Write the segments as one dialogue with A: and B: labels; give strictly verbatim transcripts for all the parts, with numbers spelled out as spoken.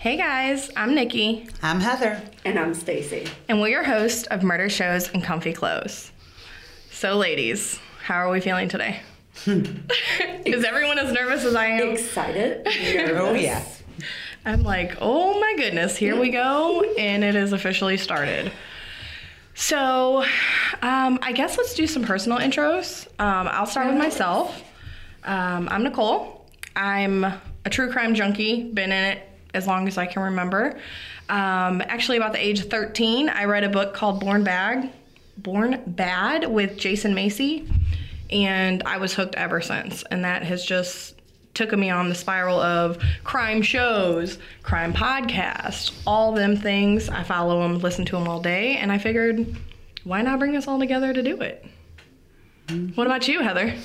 A: Hey guys, I'm Nikki.
B: I'm Heather.
C: And I'm Stacy.
A: And we're your hosts of Murder Shows and Comfy Clothes. So ladies, how are we feeling today? Is everyone as nervous as I am?
C: Excited. Nervous.
B: Oh yeah.
A: I'm like, oh my goodness, here we go. And it is officially started. So um, I guess let's do some personal intros. Um, I'll start with myself. Um, I'm Nicole. I'm a true crime junkie, been in it as long as I can remember. Um, actually, about the age of thirteen, I read a book called Born Bad, Born Bad with Jason Macy, and I was hooked ever since. And that has just taken me on the spiral of crime shows, crime podcasts, all them things. I follow them, listen to them all day, and I figured, why not bring us all together to do it? Mm-hmm. What about you, Heather?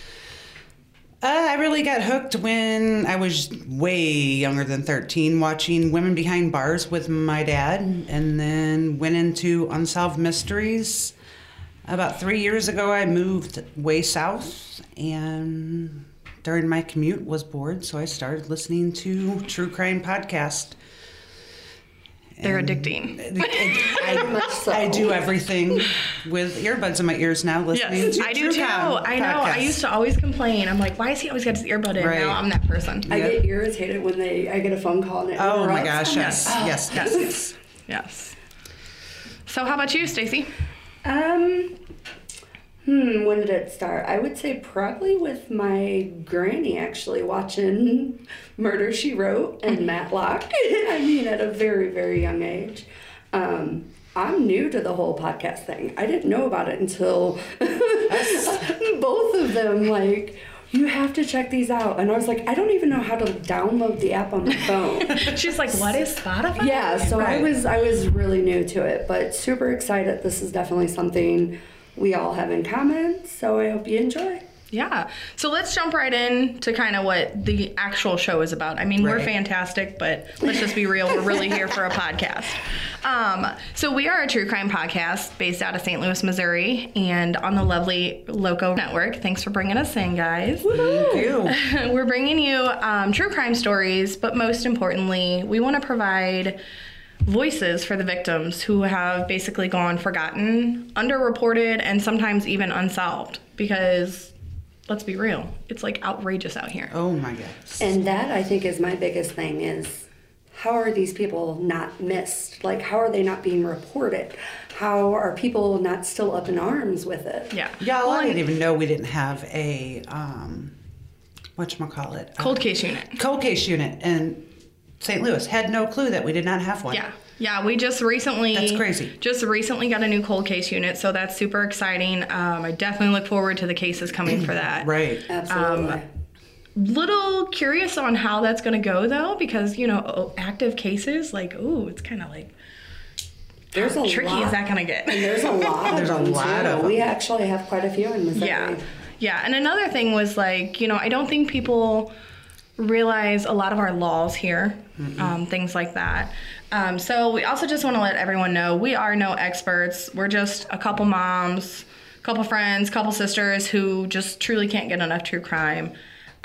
B: Uh, I really got hooked when I was way younger than thirteen, watching Women Behind Bars with my dad, and then went into Unsolved Mysteries. About three years ago, I moved way south, and during my commute was bored, so I started listening to true crime podcast.
A: They're
B: And
A: addicting.
B: It, it, I,
C: so.
B: I do everything with earbuds in my ears now, listening
A: Yes,
B: to
A: I
B: true
A: do too.
B: crime
A: I know. I
B: podcasts.
A: used to always complain. I'm like, why has he always got his earbud in?
B: Right.
A: Now I'm that person.
C: I
B: Yeah.
C: get irritated when they I get a phone call and it
B: Oh my
C: interrupts.
B: gosh, yes,
A: Oh,
B: yes, yes, yes.
A: Yes. So how about you, Stacy?
C: Um, hmm, when did it start? I would say probably with my granny actually watching Murder, She Wrote and Matlock. I mean, at a very, very young age. Um, I'm new to the whole podcast thing. I didn't know about it until both of them, like, you have to check these out. And I was like, I don't even know how to download the app on my phone.
A: She's like, what is Spotify?
C: Yeah, so
B: Right.
C: I was I was really new to it, but super excited. This is definitely something we all have in common, so I hope you enjoy.
A: Yeah. So let's jump right in to kind of what the actual show is about. I mean, we're
B: Right.
A: fantastic, but let's just be real. We're really here for a podcast. Um, so we are a true crime podcast based out of Saint Louis, Missouri, and on the lovely Loco Network. Thanks for bringing us in, guys.
B: Thank you.
A: We're bringing you um, true crime stories, but most importantly, we want to provide voices for the victims who have basically gone forgotten, underreported, and sometimes even unsolved because, let's be real, it's like outrageous out here.
B: Oh my gosh.
C: And that, I think, is my biggest thing is, how are these people not missed? Like, how are they not being reported? How are people not still up in arms with it?
A: Yeah.
B: Y'all,
A: Well,
B: I
A: and
B: didn't even know we didn't have a, um, whatchamacallit?
A: Cold
B: Uh,
A: case unit.
B: cold case unit in Saint Louis. Had no clue that we did not have one.
A: Yeah. Yeah, we just recently...
B: That's crazy.
A: Just recently got a new cold case unit, so that's super exciting. Um, I definitely look forward to the cases coming for that.
B: Right.
C: Absolutely.
A: Um, Little curious on how that's going to go, though, because, you know, active cases, like, ooh, it's kind of like...
C: There's
A: how
C: a
A: tricky
C: lot.
A: is that going to get?
C: And there's a lot
B: There's a
C: of them,
B: lot
C: too.
B: of them.
C: We actually have quite a few in Missouri.
A: Yeah. Yeah. And another thing was like, you know, I don't think people realize a lot of our laws here, um, things like that. Um, so we also just want to let everyone know we are no experts. We're just a couple moms, couple friends, couple sisters who just truly can't get enough true crime.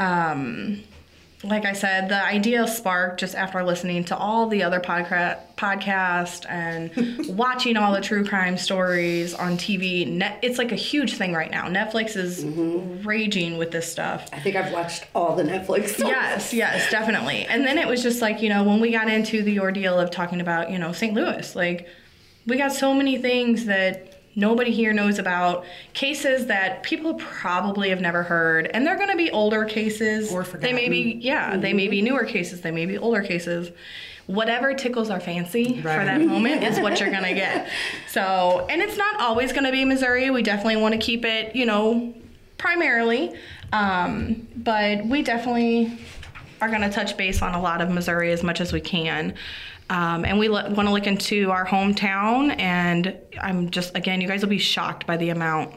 A: Um, like I said, the idea sparked just after listening to all the other podca- podcast and watching all the true crime stories on T V. Net- it's like a huge thing right now. Netflix is raging with this stuff.
C: I think I've watched all the Netflix stuff.
A: Yes, yes, definitely. And then it was just like, you know, when we got into the ordeal of talking about, you know, Saint Louis, like, we got so many things that nobody here knows about, cases that people probably have never heard, and they're going to be older cases.
B: Or
A: They may be,
B: forgotten.
A: yeah, mm-hmm. they may be newer cases, they may be older cases. Whatever tickles our fancy for
B: Right.
A: that moment is what you're going to get. So, and it's not always going to be Missouri. We definitely want to keep it, you know, primarily. Um, but we definitely are going to touch base on a lot of Missouri as much as we can. Um, and we want to look into our hometown, and I'm just, again, you guys will be shocked by the amount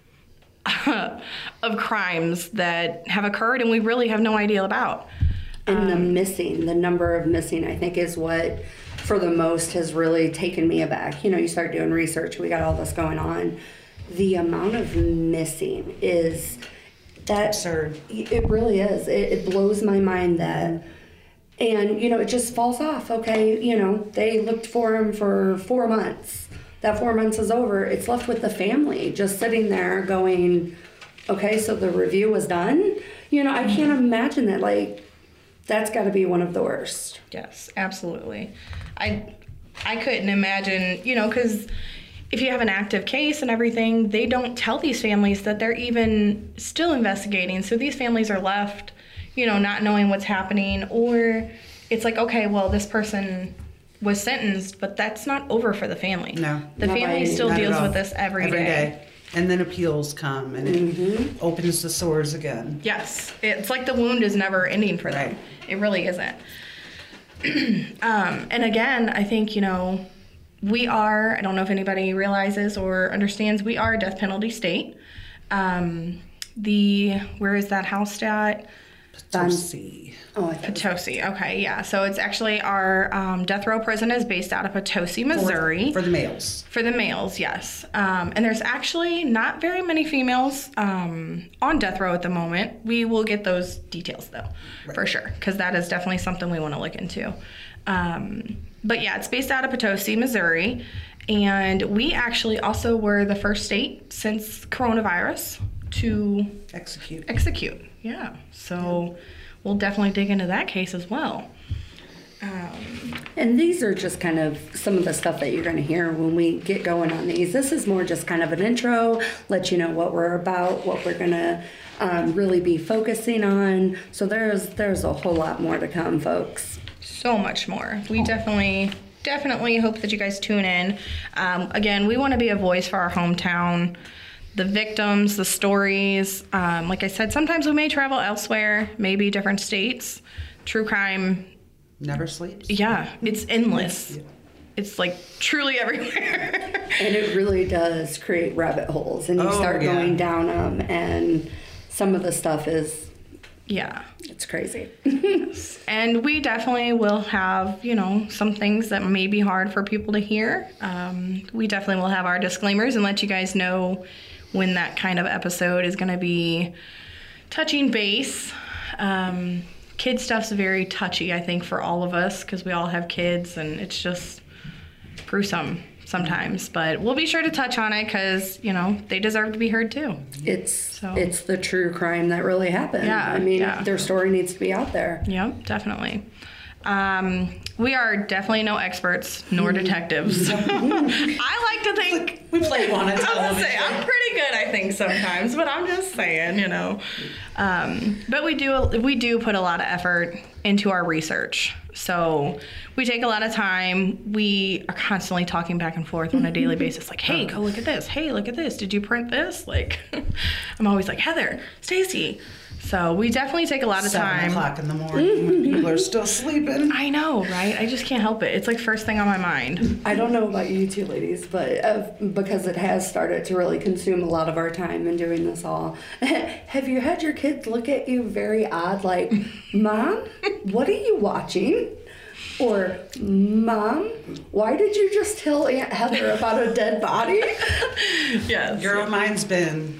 A: of crimes that have occurred and we really have no idea about.
C: And the missing, the number of missing, I think, is what, for the most, has really taken me aback. You know, you start doing research, we got all this going on. The amount of missing is that
B: Absurd.
C: It really is. It, it blows my mind that And, you know, it just falls off. Okay, you know, they looked for him for four months. That four months is over. It's left with the family just sitting there going, okay, so the review was done. You know, I can't imagine that. Like, that's got to be one of the worst.
A: Yes, absolutely. I I couldn't imagine, you know, because if you have an active case and everything, they don't tell these families that they're even still investigating. So these families are left, you know, not knowing what's happening. Or it's like, okay, well, this person was sentenced, but that's not over for the family.
B: No.
A: The
C: Not
A: family
C: by-
A: still
B: Not at
A: deals
B: all.
A: with this every,
B: Every
A: day.
B: day. And then appeals come, and it opens the sores again.
A: Yes, it's like the wound is never ending for them.
B: Right.
A: It really isn't. um, and again, I think, you know, we are, I don't know if anybody realizes or understands, we are a death penalty state. Um, the, where is that house at?
B: Potosi.
C: Oh, I thought
A: Potosi, okay, yeah. So it's actually our um, death row prison is based out of Potosi, Missouri.
B: For the males.
A: For the males, yes. Um, and there's actually not very many females um, on death row at the moment. We will get those details, though, for sure, because that is definitely something we want to look into. Um, but yeah, it's based out of Potosi, Missouri. And we actually also were the first state since coronavirus to
B: Execute.
A: execute. Yeah. So we'll definitely dig into that case as well. Um,
C: And these are just kind of some of the stuff that you're going to hear when we get going on these. This is more just kind of an intro, let you know what we're about, what we're going to um, really be focusing on. So there's there's a whole lot more to come, folks.
A: so much more. We definitely, definitely hope that you guys tune in. Um, again, we want to be a voice for our hometown, the victims, the stories. Um, like I said, sometimes we may travel elsewhere, maybe different states. True crime,
B: Never sleeps.
A: yeah, it's endless. It's like truly everywhere.
C: And it really does create rabbit holes, and you
B: Oh,
C: start
B: yeah.
C: going down them, and some of the stuff is,
A: Yeah.
C: it's crazy.
A: And we definitely will have, you know, some things that may be hard for people to hear. Um, we definitely will have our disclaimers and let you guys know when that kind of episode is going to be touching base. Um, kid stuff's very touchy, I think, for all of us because we all have kids and it's just gruesome sometimes. But we'll be sure to touch on it because, you know, they deserve to be heard too.
C: It's
A: So-
C: it's the true crime that really happened.
A: Yeah,
C: I mean,
A: yeah.
C: their story needs to be out there.
A: Yep, definitely. Um, we are definitely no experts nor detectives. I like to think
B: We play one
A: I
B: on
A: was gonna
B: television.
A: say I'm pretty good, I think sometimes, but I'm just saying, you know. Um, but we do we do put a lot of effort into our research, so we take a lot of time. We are constantly talking back and forth on a daily basis, like, "Hey, go look at this. Hey, look at this. Did you print this?" Like, I'm always like, "Heather, Stacy." So we definitely take a lot of
B: Seven
A: time.
B: o'clock in the morning when people are still sleeping.
A: I know, right? I just can't help it. It's like first thing on my mind.
C: I don't know about you two ladies, but uh, because it has started to really consume a lot of our time in doing this all. Have you had your kids look at you very odd, like, "Mom, what are you watching?" Or, "Mom, why did you just tell Aunt Heather about a dead body?"
A: Yes.
B: Girl, mine's been.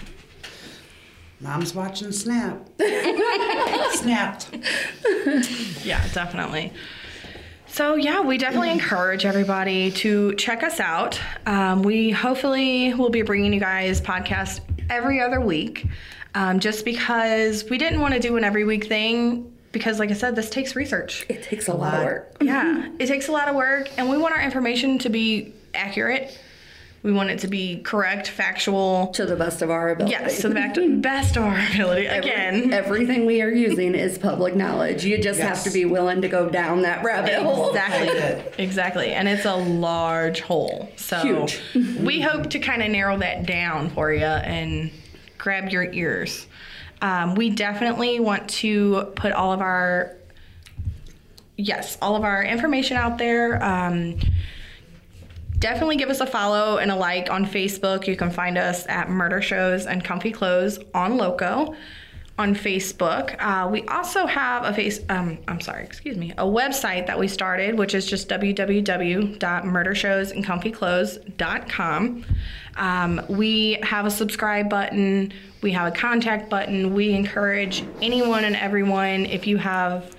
B: Mom's watching Snap. Snapped.
A: Yeah, definitely. So yeah, we definitely encourage everybody to check us out. Um, we hopefully will be bringing you guys podcasts every other week, um, just because we didn't want to do an every week thing. Because, like I said, this takes research.
C: It takes a lot of work.
A: Yeah, it takes a lot of work, and we want our information to be accurate. We want it to be correct, factual.
C: To the best of our ability.
A: Yes, to the back to best of our ability.
C: Every-
A: Again,
C: everything we are using is public knowledge. You just have
B: Yes.
C: to be willing to go down that rabbit hole.
A: Exactly. Exactly. And it's a large hole. So
C: Huge.
A: we hope to kind of narrow that down for you and grab your ears. Um, we definitely want to put all of our, yes, all of our information out there. Um, definitely give us a follow and a like on Facebook. You can find us at Murder Shows and Comfy Clothes on Loco on Facebook. Uh, we also have a face, um, I'm sorry, excuse me, a website that we started, which is just w w w dot murder shows and comfy clothes dot com. Um, we have a subscribe button. We have a contact button. We encourage anyone and everyone, if you have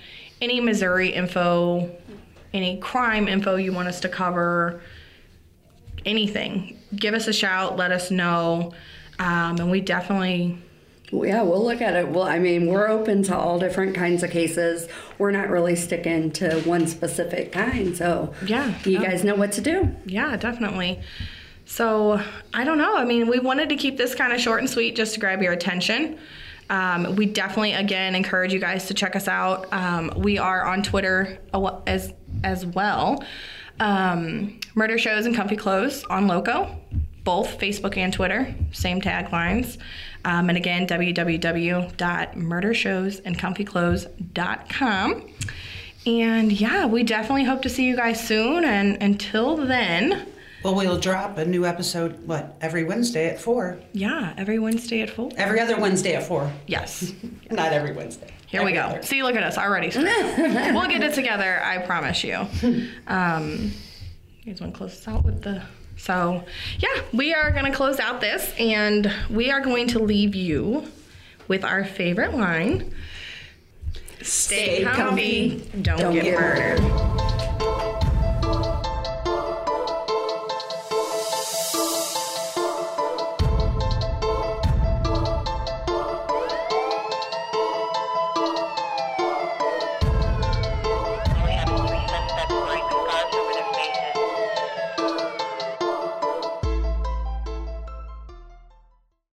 A: any Missouri info, any crime info you want us to cover, anything, give us a shout, let us know. Um, and we definitely...
C: Well, yeah, we'll look at it. Well, I mean, we're open to all different kinds of cases. We're not really sticking to one specific kind. So
A: Yeah,
C: you
A: no.
C: guys know what to do.
A: Yeah, definitely. So, I don't know. I mean, we wanted to keep this kind of short and sweet just to grab your attention. Um, we definitely, again, encourage you guys to check us out. Um, we are on Twitter as, as well. Um, Murder Shows and Comfy Clothes on Loco, both Facebook and Twitter, same taglines. Um, and again, w w w dot murder shows and comfy clothes dot com. And yeah, we definitely hope to see you guys soon. And until then...
B: Well, we'll drop a new episode, what, every Wednesday at four?
A: Yeah, every Wednesday at four.
B: Every other Wednesday at four.
A: Yes.
B: Not every Wednesday.
A: Here
B: every
A: we go.
B: Other.
A: See, look at us already. We'll get it together, I promise you. Um, you guys want to close this out with the... So, yeah, we are going to close out this, and we are going to leave you with our favorite line. Stay,
B: Stay
A: comfy,
B: comfy,
A: don't,
C: don't
A: get,
C: get
A: murdered.
C: murdered.